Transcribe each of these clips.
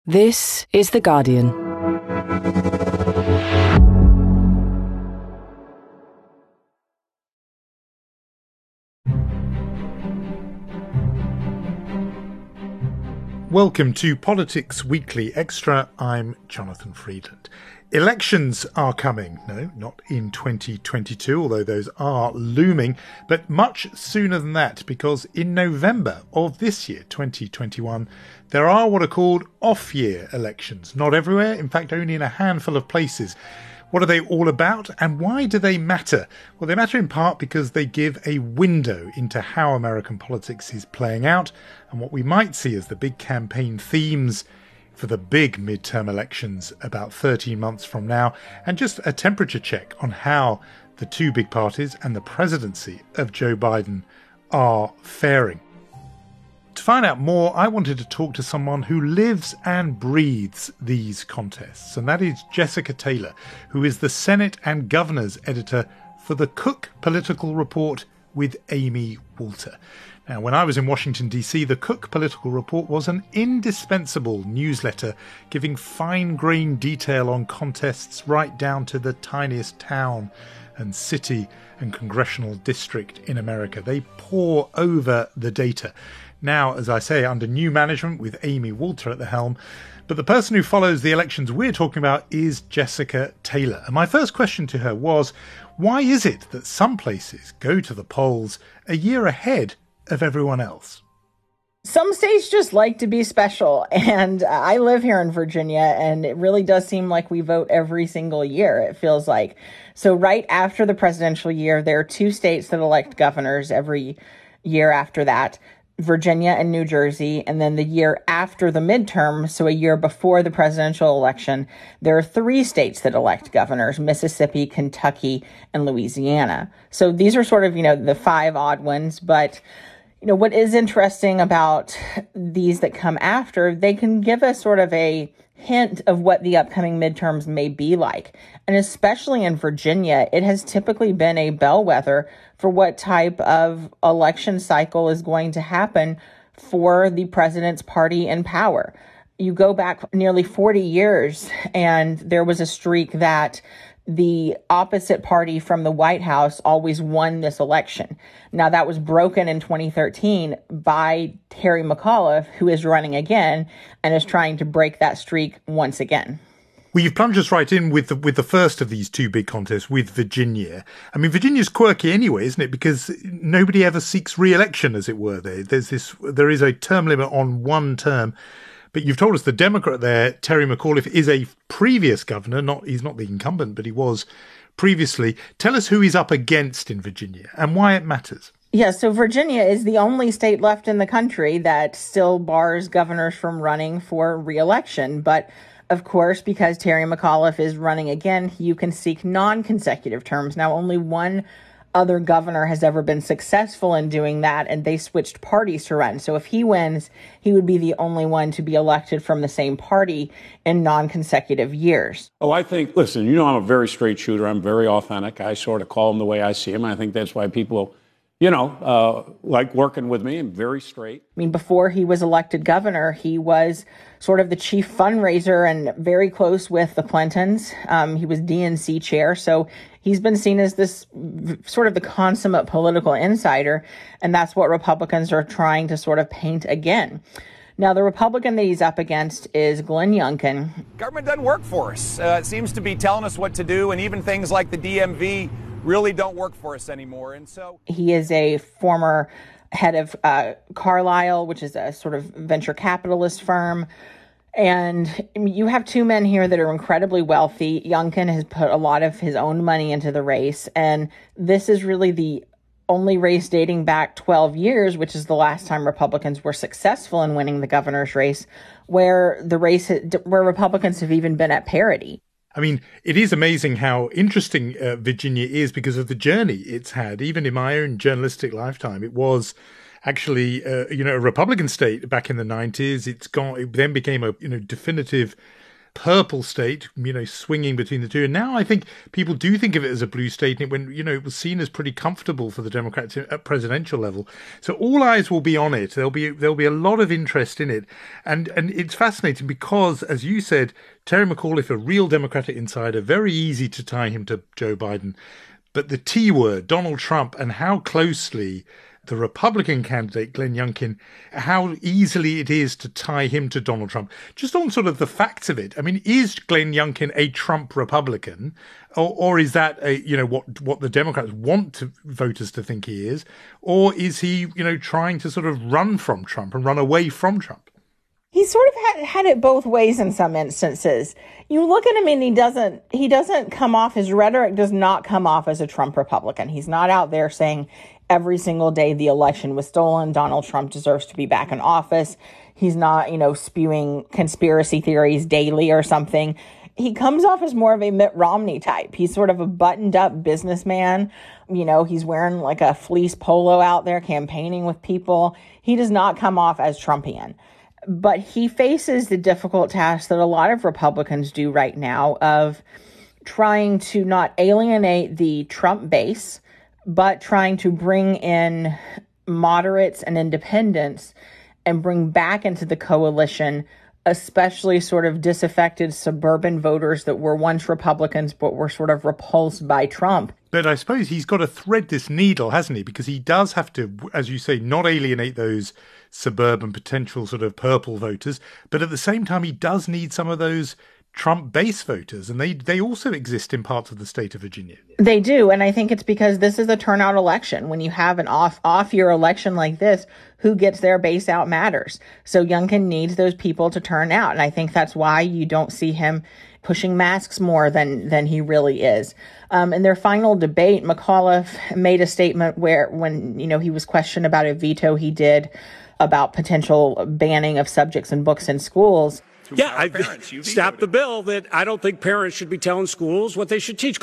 This is The Guardian. Welcome to Politics Weekly Extra. I'm Jonathan Freedland. Elections are coming. No, not in 2022, although those are looming, but much sooner than that, because in November of this year, 2021, there are what are called off-year elections. Not everywhere, in fact, only in a handful of places. What are they all about, and why do they matter? Well, they matter in part because they give a window into how American politics is playing out and what we might see as the big campaign themes for the big midterm elections about 13 months from now, and just a temperature check on how the two big parties and the presidency of Joe Biden are faring. To find out more, I wanted to talk to someone who lives and breathes these contests, and that is Jessica Taylor, who is the Senate and Governor's editor for the Cook Political Report with Amy Walter. Now, when I was in Washington, D.C., the Cook Political Report was an indispensable newsletter giving fine-grained detail on contests right down to the tiniest town and city and congressional district in America. They pore over the data. Now, as I say, under new management with Amy Walter at the helm. But the person who follows the elections we're talking about is Jessica Taylor. And my first question to her was, why is it that some places go to the polls a year ahead of everyone else? Some states just like to be special, and I live here in Virginia, and it really does seem like we vote every single year, it feels like. So right after the presidential year, there are two states that elect governors every year after that, Virginia and New Jersey, and then the year after the midterm, so a year before the presidential election, there are three states that elect governors, Mississippi, Kentucky, and Louisiana. So these are sort of, the five odd ones, but what is interesting about these that come after, they can give us sort of a hint of what the upcoming midterms may be like. And especially in Virginia, it has typically been a bellwether for what type of election cycle is going to happen for the president's party in power. You go back nearly 40 years, and there was a streak that the opposite party from the White House always won this election. Now, that was broken in 2013 by Terry McAuliffe, who is running again and is trying to break that streak once again. Well, you've plunged us right in with the first of these two big contests with Virginia. I mean, Virginia's quirky anyway, isn't it? Because nobody ever seeks re-election, as it were. There is a term limit on one term. But you've told us the Democrat there, Terry McAuliffe, is a previous governor. He's not the incumbent, but he was previously. Tell us who he's up against in Virginia and why it matters. Yeah, so Virginia is the only state left in the country that still bars governors from running for re-election. But of course, because Terry McAuliffe is running again, you can seek non-consecutive terms. Now, only one other governor has ever been successful in doing that, and they switched parties to run. So if he wins, he would be the only one to be elected from the same party in non-consecutive years. Oh, I think, listen, I'm a very straight shooter. I'm very authentic. I sort of call him the way I see him. I think that's why people, like working with me. I'm very straight. I mean, before he was elected governor, he was sort of the chief fundraiser and very close with the Clintons. He was DNC chair. So he's been seen as this sort of the consummate political insider. And that's what Republicans are trying to sort of paint again. Now, the Republican that he's up against is Glenn Youngkin. Government doesn't work for us. It seems to be telling us what to do. And even things like the DMV really don't work for us anymore. And so he is a former head of Carlyle, which is a sort of venture capitalist firm. And you have two men here that are incredibly wealthy. Youngkin has put a lot of his own money into the race. And this is really the only race dating back 12 years, which is the last time Republicans were successful in winning the governor's race, where Republicans have even been at parity. I mean, it is amazing how interesting Virginia is because of the journey it's had. Even in my own journalistic lifetime, it was actually, a Republican state back in the 90s. It then became a, definitive purple state, swinging between the two. And now I think people do think of it as a blue state, and it was seen as pretty comfortable for the Democrats at presidential level. So all eyes will be on it. There'll be a lot of interest in it. And it's fascinating because, as you said, Terry McAuliffe, a real Democratic insider, very easy to tie him to Joe Biden. But the T word, Donald Trump, and how closely the Republican candidate, Glenn Youngkin, how easily it is to tie him to Donald Trump. Just on sort of the facts of it. I mean, is Glenn Youngkin a Trump Republican, or is that what the Democrats want voters to think he is, or is he trying to sort of run from Trump and run away from Trump? He sort of had it both ways in some instances. You look at him and he doesn't come off, his rhetoric does not come off as a Trump Republican. He's not out there saying every single day the election was stolen, Donald Trump deserves to be back in office. He's not, spewing conspiracy theories daily or something. He comes off as more of a Mitt Romney type. He's sort of a buttoned up businessman. He's wearing like a fleece polo out there campaigning with people. He does not come off as Trumpian. But he faces the difficult task that a lot of Republicans do right now of trying to not alienate the Trump base, but trying to bring in moderates and independents and bring back into the coalition, especially sort of disaffected suburban voters that were once Republicans but were sort of repulsed by Trump. But I suppose he's got to thread this needle, hasn't he? Because he does have to, as you say, not alienate those suburban potential sort of purple voters, but at the same time, he does need some of those Trump base voters, and they also exist in parts of the state of Virginia. They do, and I think it's because this is a turnout election. When you have an off-year election like this, who gets their base out matters. So Youngkin needs those people to turn out, and I think that's why you don't see him pushing masks more than he really is. In their final debate, McAuliffe made a statement when he was questioned about a veto he did about potential banning of subjects and books in schools. Yeah, I stopped the bill that I don't think parents should be telling schools what they should teach.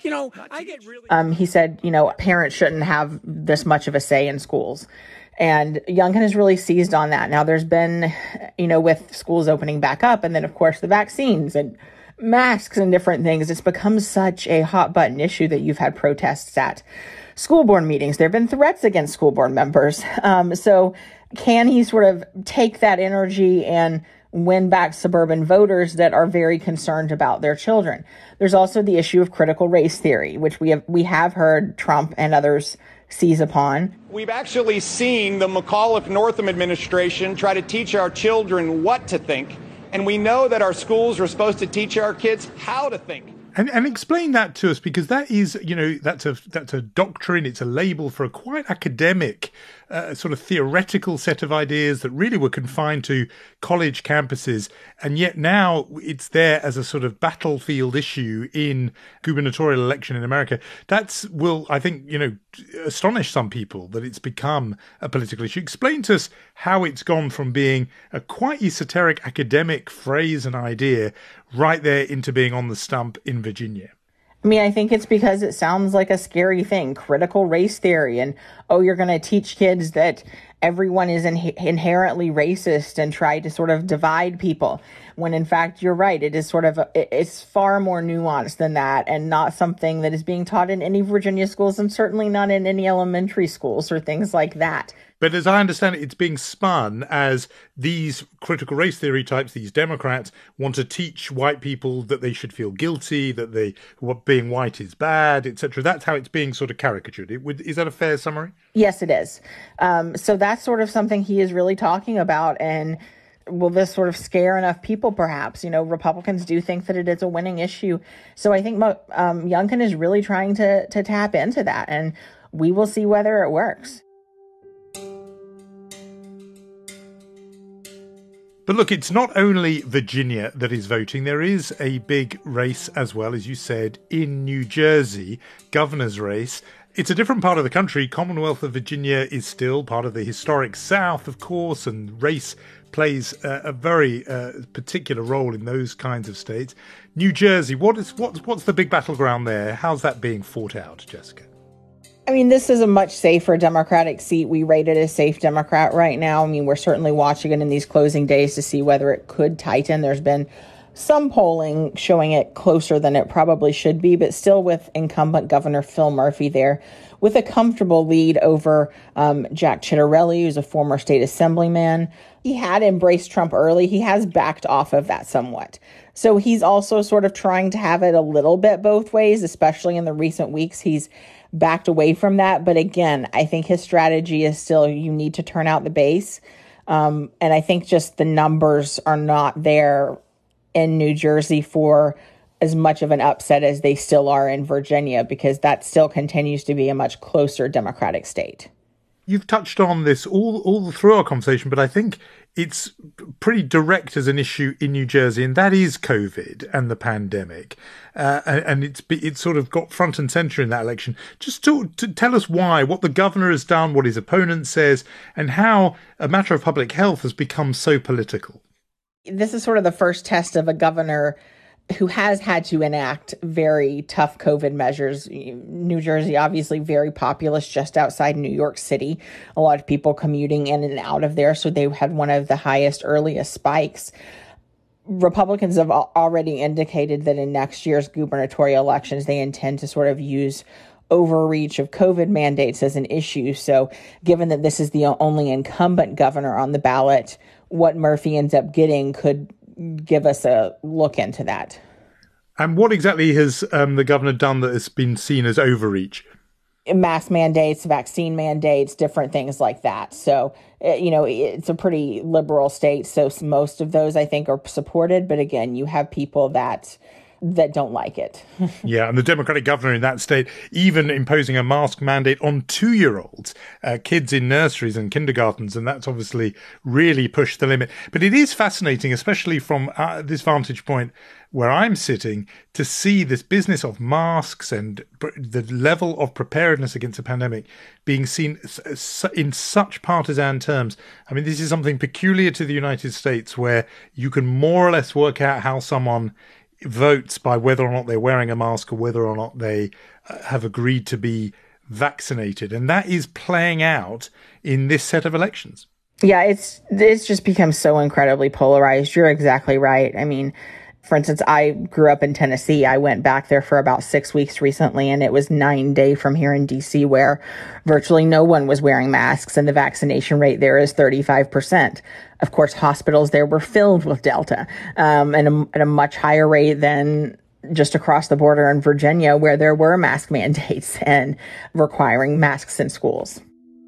I get really... He said, parents shouldn't have this much of a say in schools. And Youngkin has really seized on that. Now, there's been, with schools opening back up, and then, of course, the vaccines and masks and different things, it's become such a hot button issue that you've had protests at school board meetings. There have been threats against school board members. So can he sort of take that energy and win back suburban voters that are very concerned about their children? There's also the issue of critical race theory, which we have heard Trump and others seize upon. We've actually seen the McAuliffe-Northam administration try to teach our children what to think, and we know that our schools are supposed to teach our kids how to think. And explain that to us, because that is, that's a doctrine. It's a label for a quite academic, sort of theoretical set of ideas that really were confined to college campuses. And yet now it's there as a sort of battlefield issue in gubernatorial election in America. Will, I think, astonish some people that it's become a political issue. Explain to us how it's gone from being a quite esoteric academic phrase and idea right there into being on the stump in Virginia. I mean, I think it's because it sounds like a scary thing, critical race theory, and, you're going to teach kids that everyone is inherently racist and try to sort of divide people, when in fact, you're right, it is sort of, it's far more nuanced than that, and not something that is being taught in any Virginia schools, and certainly not in any elementary schools or things like that. But as I understand it, it's being spun as these critical race theory types, these Democrats, want to teach white people that they should feel guilty, that being white is bad, etc. That's how it's being sort of caricatured. Is that a fair summary? Yes, it is. So that's sort of something he is really talking about. And will this sort of scare enough people, perhaps? Republicans do think that it is a winning issue. So I think Youngkin is really trying to tap into that. And we will see whether it works. But look, it's not only Virginia that is voting. There is a big race as well, as you said, in New Jersey, governor's race. It's a different part of the country. Commonwealth of Virginia is still part of the historic South, of course, and race plays a very particular role in those kinds of states. New Jersey, what's the big battleground there? How's that being fought out, Jessica? I mean, this is a much safer Democratic seat. We rate it as safe Democrat right now. I mean, we're certainly watching it in these closing days to see whether it could tighten. There's been some polling showing it closer than it probably should be, but still with incumbent Governor Phil Murphy there with a comfortable lead over Jack Ciattarelli, who's a former state assemblyman. He had embraced Trump early. He has backed off of that somewhat. So he's also sort of trying to have it a little bit both ways, especially in the recent weeks. He's backed away from that. But again, I think his strategy is still you need to turn out the base. And I think just the numbers are not there in New Jersey for as much of an upset as they still are in Virginia, because that still continues to be a much closer Democratic state. You've touched on this all through our conversation, but I think it's pretty direct as an issue in New Jersey, and that is COVID and the pandemic. And it's sort of got front and center in that election. Just to tell us why, what the governor has done, what his opponent says, and how a matter of public health has become so political. This is sort of the first test of a governor who has had to enact very tough COVID measures. New Jersey, obviously very populous, just outside New York City. A lot of people commuting in and out of there, so they had one of the highest, earliest spikes. Republicans have already indicated that in next year's gubernatorial elections, they intend to sort of use overreach of COVID mandates as an issue. So given that this is the only incumbent governor on the ballot, what Murphy ends up getting could give us a look into that. And what exactly has the governor done that has been seen as overreach? Mask mandates, vaccine mandates, different things like that. So, it's a pretty liberal state. So most of those, I think, are supported. But again, you have people that don't like it. Yeah, and the Democratic governor in that state even imposing a mask mandate on 2-year-olds, kids in nurseries and kindergartens, and that's obviously really pushed the limit. But it is fascinating, especially from this vantage point where I'm sitting, to see this business of masks and the level of preparedness against the pandemic being seen in such partisan terms. I mean, this is something peculiar to the United States, where you can more or less work out how someone votes by whether or not they're wearing a mask or whether or not they have agreed to be vaccinated. And that is playing out in this set of elections. Yeah, it's just become so incredibly polarized. You're exactly right. I mean, for instance, I grew up in Tennessee. I went back there for about 6 weeks recently, and it was 9 days from here in D.C. where virtually no one was wearing masks, and the vaccination rate there is 35%. Of course, hospitals there were filled with Delta, and at a much higher rate than just across the border in Virginia, where there were mask mandates and requiring masks in schools.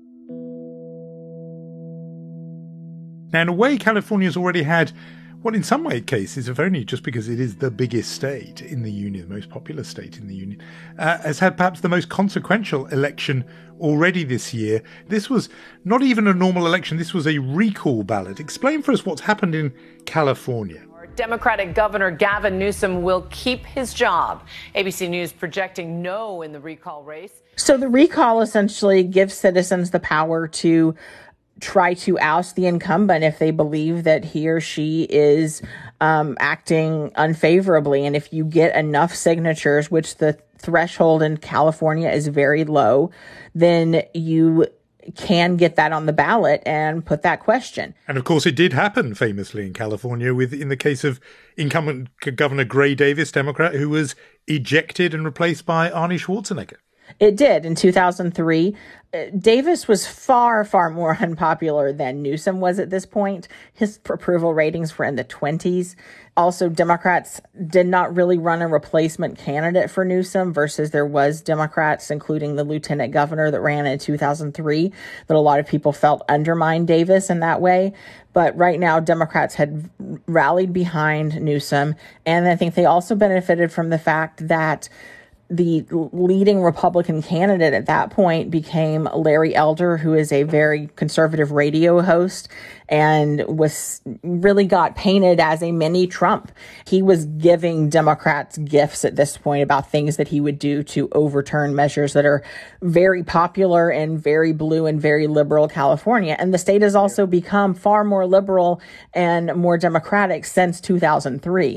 Now, in a way, California's already had what in some cases, if only just because it is the biggest state in the Union, the most populous state in the Union, has had perhaps the most consequential election already this year. This was not even a normal election. This was a recall ballot. Explain for us what's happened in California. Democratic Governor Gavin Newsom will keep his job. ABC News projecting no in the recall race. So the recall essentially gives citizens the power to try to oust the incumbent if they believe that he or she is acting unfavorably. And if you get enough signatures, which the threshold in California is very low, then you can get that on the ballot and put that question. And of course, it did happen famously in California in the case of incumbent Governor Gray Davis, Democrat, who was ejected and replaced by Arnie Schwarzenegger. It did in 2003. Davis was far, far more unpopular than Newsom was at this point. His approval ratings were in the 20s. Also, Democrats did not really run a replacement candidate for Newsom versus there was Democrats, including the lieutenant governor that ran in 2003, that a lot of people felt undermined Davis in that way. But right now, Democrats had rallied behind Newsom. And I think they also benefited from the fact that the leading Republican candidate at that point became Larry Elder, who is a very conservative radio host and really got painted as a mini Trump. He was giving Democrats gifts at this point about things that he would do to overturn measures that are very popular in very blue and very liberal California. And the state has also become far more liberal and more democratic since 2003.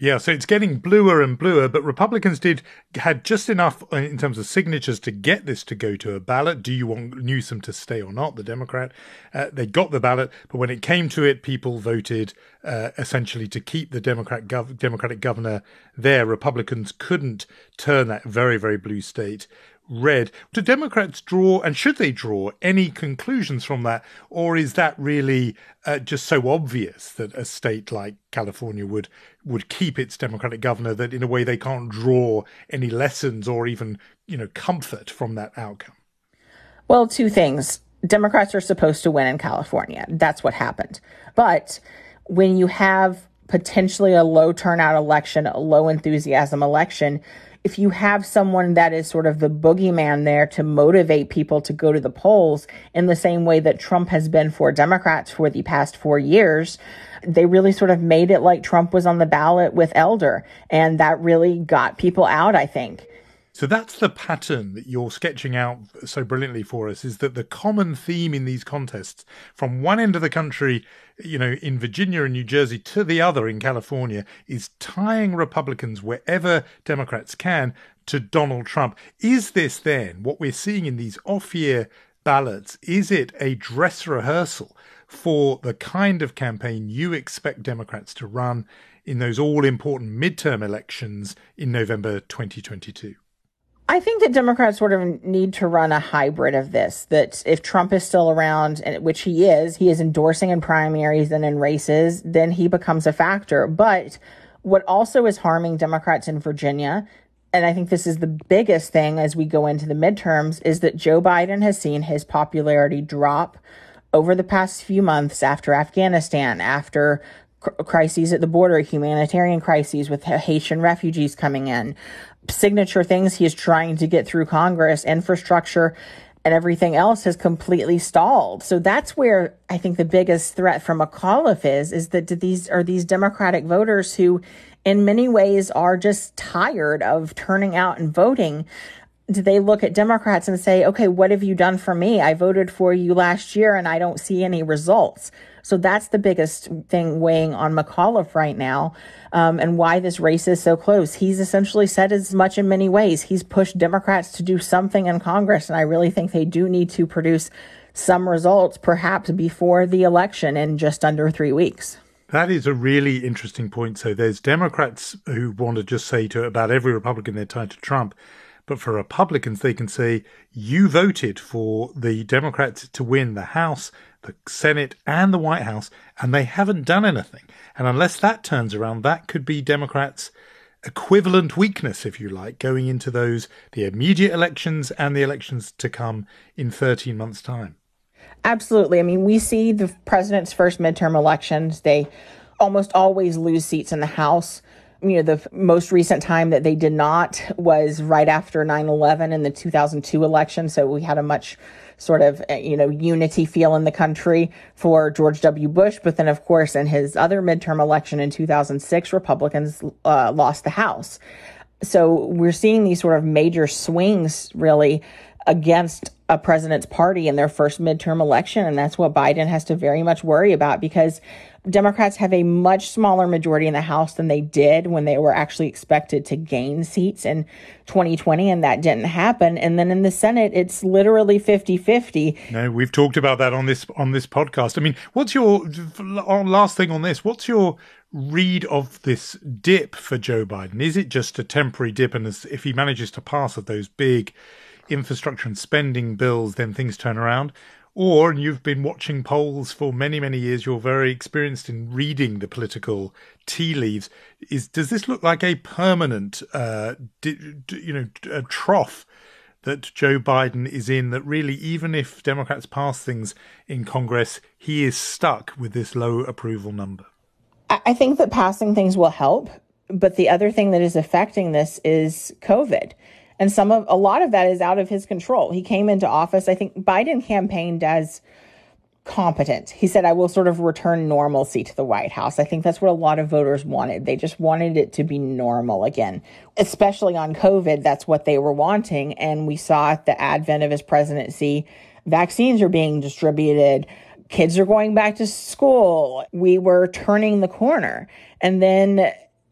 Yeah, so it's getting bluer and bluer, but Republicans had just enough in terms of signatures to get this to go to a ballot. Do you want Newsom to stay or not, the Democrat? They got the ballot, but when it came to it, people voted essentially to keep the Democratic governor there. Republicans couldn't turn that very, very blue state red. Do Democrats draw, and should they draw, any conclusions from that? Or is that really just so obvious that a state like California would keep its Democratic governor that in a way they can't draw any lessons or even, comfort from that outcome? Well, two things. Democrats are supposed to win in California. That's what happened. But when you have potentially a low turnout election, a low enthusiasm election, if you have someone that is sort of the boogeyman there to motivate people to go to the polls in the same way that Trump has been for Democrats for the past 4 years, they really sort of made it like Trump was on the ballot with Elder. And that really got people out, I think. So that's the pattern that you're sketching out so brilliantly for us, is that the common theme in these contests from one end of the country, in Virginia and New Jersey, to the other in California, is tying Republicans wherever Democrats can to Donald Trump. Is this then what we're seeing in these off-year ballots? Is it a dress rehearsal for the kind of campaign you expect Democrats to run in those all-important midterm elections in November 2022? I think that Democrats sort of need to run a hybrid of this, that if Trump is still around, which he is endorsing in primaries and in races, then he becomes a factor. But what also is harming Democrats in Virginia, and I think this is the biggest thing as we go into the midterms, is that Joe Biden has seen his popularity drop over the past few months after Afghanistan, after crises at the border, humanitarian crises with Haitian refugees coming in, signature things he is trying to get through Congress, infrastructure, and everything else has completely stalled. So that's where I think the biggest threat from McAuliffe is that these Democratic voters who in many ways are just tired of turning out and voting. Do they look at Democrats and say, okay, what have you done for me? I voted for you last year and I don't see any results. So that's the biggest thing weighing on McAuliffe right now, and why this race is so close. He's essentially said as much in many ways. He's pushed Democrats to do something in Congress, and I really think they do need to produce some results, perhaps before the election in just under 3 weeks. That is a really interesting point. So there's Democrats who want to just say to about every Republican they're tied to Trump. But for Republicans, they can say, you voted for the Democrats to win the House, the Senate, and the White House, and they haven't done anything. And unless that turns around, that could be Democrats' equivalent weakness, if you like, going into the immediate elections and the elections to come in 13 months' time. Absolutely. I mean, we see the president's first midterm elections. They almost always lose seats in the House. The most recent time that they did not was right after 9/11 in the 2002 election. So we had a much sort of, unity feel in the country for George W. Bush. But then, of course, in his other midterm election in 2006, Republicans lost the House. So we're seeing these sort of major swings, really, against a president's party in their first midterm election. And that's what Biden has to very much worry about, because Democrats have a much smaller majority in the House than they did when they were actually expected to gain seats in 2020, and that didn't happen. And then in the Senate, it's literally 50-50. No, we've talked about that on this podcast. I mean, what's your last thing on this? What's your read of this dip for Joe Biden? Is it just a temporary dip, and if he manages to pass of those big infrastructure and spending bills, then things turn around? Or, and you've been watching polls for many, many years, you're very experienced in reading the political tea leaves. Does this look like a permanent, a trough that Joe Biden is in, that really, even if Democrats pass things in Congress, he is stuck with this low approval number? I think that passing things will help. But the other thing that is affecting this is COVID. And a lot of that is out of his control. He came into office. I think Biden campaigned as competent. He said, I will sort of return normalcy to the White House. I think that's what a lot of voters wanted. They just wanted it to be normal again, especially on COVID. That's what they were wanting. And we saw at the advent of his presidency, vaccines are being distributed. Kids are going back to school. We were turning the corner. And then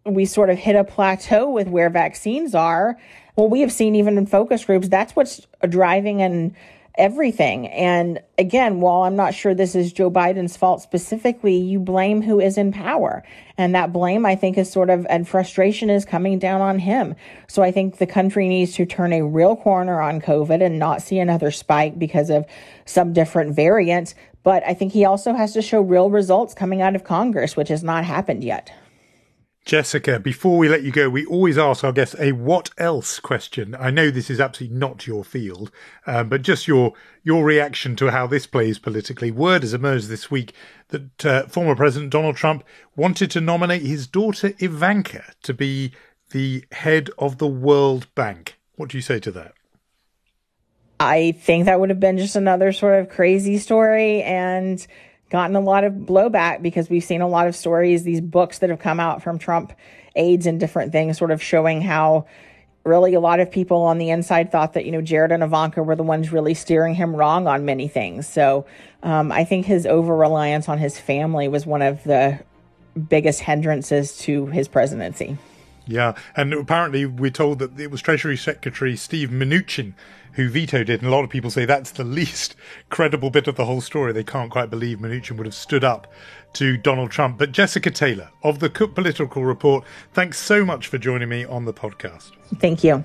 we sort of hit a plateau with where vaccines are. Well, we have seen even in focus groups, that's what's driving and everything. And again, while I'm not sure this is Joe Biden's fault specifically, you blame who is in power. And that blame, I think, is sort of, and frustration is coming down on him. So I think the country needs to turn a real corner on COVID and not see another spike because of some different variant. But I think he also has to show real results coming out of Congress, which has not happened yet. Jessica, before we let you go, we always ask our guests a what else question. I know this is absolutely not your field, but just your reaction to how this plays politically. Word has emerged this week that former President Donald Trump wanted to nominate his daughter Ivanka to be the head of the World Bank. What do you say to that? I think that would have been just another sort of crazy story and gotten a lot of blowback because we've seen a lot of stories, these books that have come out from Trump aides and different things sort of showing how really a lot of people on the inside thought that, Jared and Ivanka were the ones really steering him wrong on many things. So I think his over-reliance on his family was one of the biggest hindrances to his presidency. Yeah, and apparently we're told that it was Treasury Secretary Steve Mnuchin who vetoed it, and a lot of people say that's the least credible bit of the whole story. They can't quite believe Mnuchin would have stood up to Donald Trump. But Jessica Taylor of the Cook Political Report, thanks so much for joining me on the podcast. Thank you.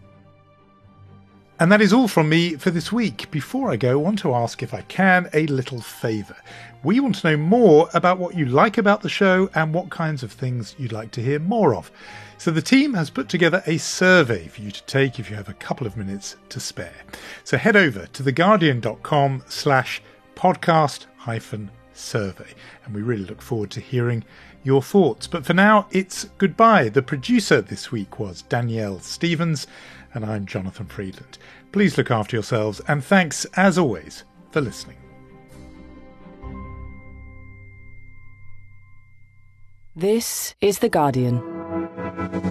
And that is all from me for this week. Before I go, I want to ask, if I can, a little favour. We want to know more about what you like about the show and what kinds of things you'd like to hear more of. So the team has put together a survey for you to take if you have a couple of minutes to spare. So head over to theguardian.com/podcast-survey. And we really look forward to hearing your thoughts. But for now, it's goodbye. The producer this week was Danielle Stevens, and I'm Jonathan Freedland. Please look after yourselves, and thanks, as always, for listening. This is The Guardian.